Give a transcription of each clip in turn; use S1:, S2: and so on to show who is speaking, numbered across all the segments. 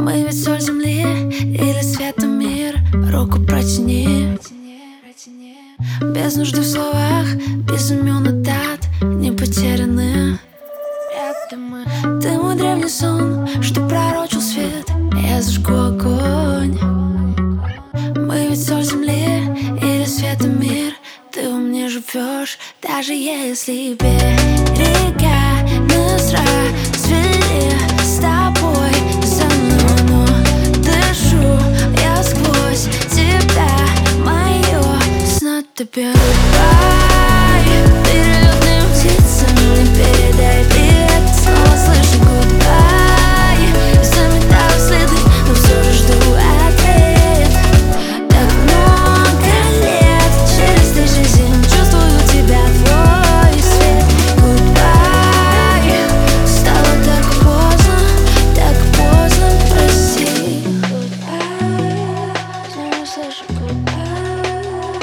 S1: Мы ведь соль земли или света мир. Руку протяни. Без нужды в словах, без имен и дат, не потеряны. Ты мой древний сон, что пророчил свет. Я зажгу огонь. Мы ведь соль земли или света мир. Ты во мне живешь, даже если берега нас развели. С тобой заново, но дышу я сквозь тебя. Мое снадобье. Goodbye, перелетным птицам не передай привет. Снова слышу goodbye, заметаю следы, но все же жду ответ. Так много лет, через тысячи зим чувствую тебя, твой свет. Goodbye, стало так поздно, прости. Goodbye, снова слышу goodbye.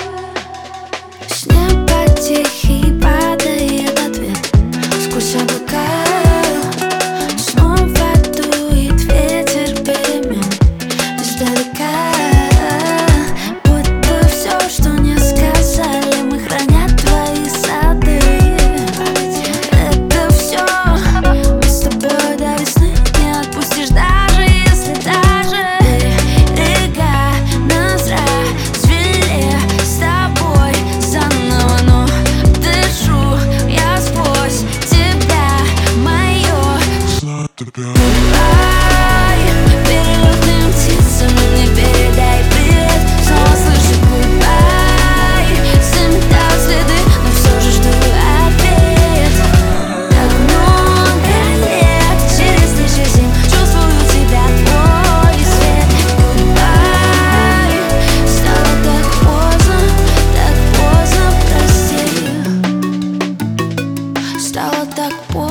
S1: С неба тихий падает ответ сквозь облака. Снова дует ветер перемен издалека. Будто все, что не сказали, мы хранят твои сады. Это все мы с тобой до весны. Не отпустишь, даже если берега нас развели. С тобой заново, но дышу я сквозь тебя. Мое goodbye, перелетным птицам не передай привет. Снова слышу goodbye, заметаю следы, но все же жду ответ. Так много лет, через тысячи зим чувствую тебя, твой свет. Goodbye, стало так поздно, прости. Стало так поздно.